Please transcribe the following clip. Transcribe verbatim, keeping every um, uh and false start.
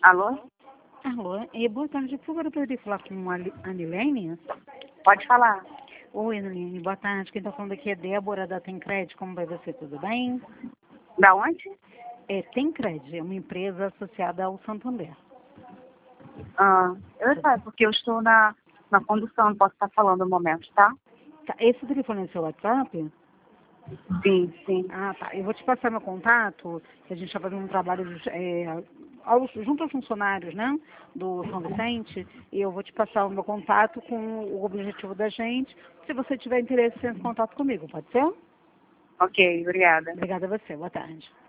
Alô? Alô, e boa tarde, por favor, eu poderia falar com a Li- a Anilene? Pode falar. Oi, Anilene, boa tarde, quem está falando aqui é Débora da Tencred, como vai você, tudo bem? Da onde? É Tencred, é uma empresa associada ao Santander. Ah, eu sei, porque eu estou na, na condução, não posso estar falando no momento, tá? Tá, esse telefone é seu WhatsApp? Sim, sim. Ah, tá, eu vou te passar meu contato, que a gente está fazendo um trabalho é, aos, junto aos funcionários, né, do São Vicente, e eu vou te passar o meu contato com o objetivo da gente. Se você tiver interesse, entre em contato comigo, pode ser? Ok, obrigada. Obrigada a você, boa tarde.